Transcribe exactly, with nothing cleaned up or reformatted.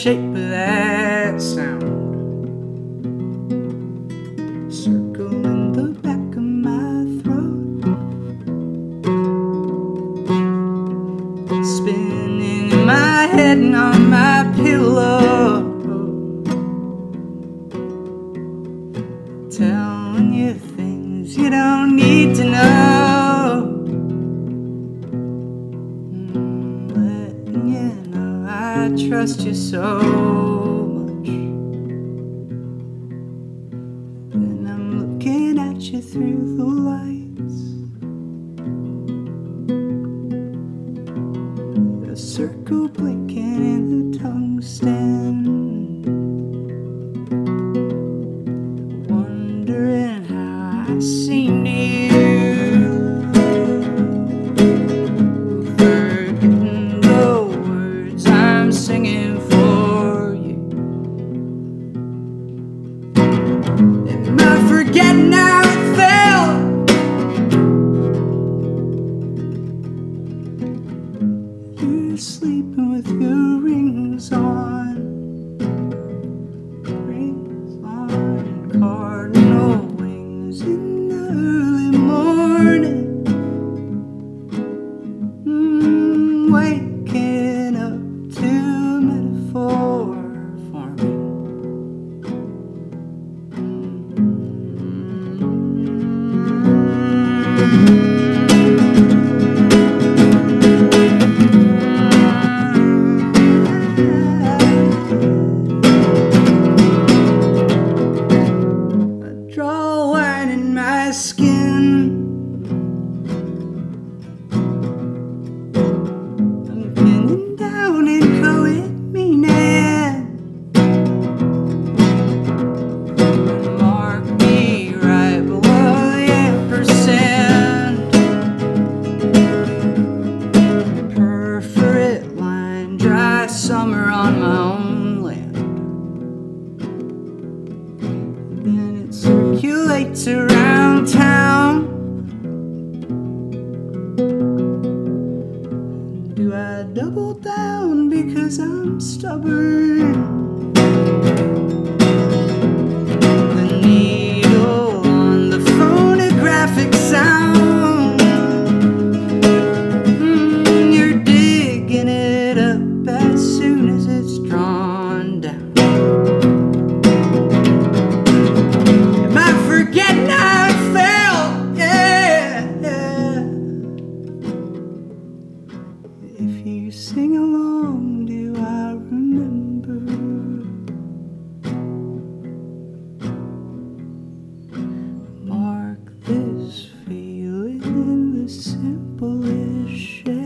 shape of that sound. Circle in the back of my throat, spinning in my head and on my pillow, telling you things you don't need to know, letting you know I trust you so much. Then I'm looking at you through the lights, a circle blinking in the tungsten, wondering how I seem to you, forgetting the words I'm singing for you. Am I forgetting how it felt? You're sleeping with your rings on, rings on, cardinal wings in the early morning, mm, waking up to a metaphor for me. I draw a line in my skin, I'm pinning down inchoate meaning, mark me right below the ampersand, perforate line, dry summer on my own land. Then it circulates around town. Do I double down because I'm stubborn? The needle on the phonographic sound, mm, you're digging it up as soon as it's drawn down. Am I forgetting how it felt? Yeah, yeah. If you sing along, do I remember? Mark this feeling in the simplest shape.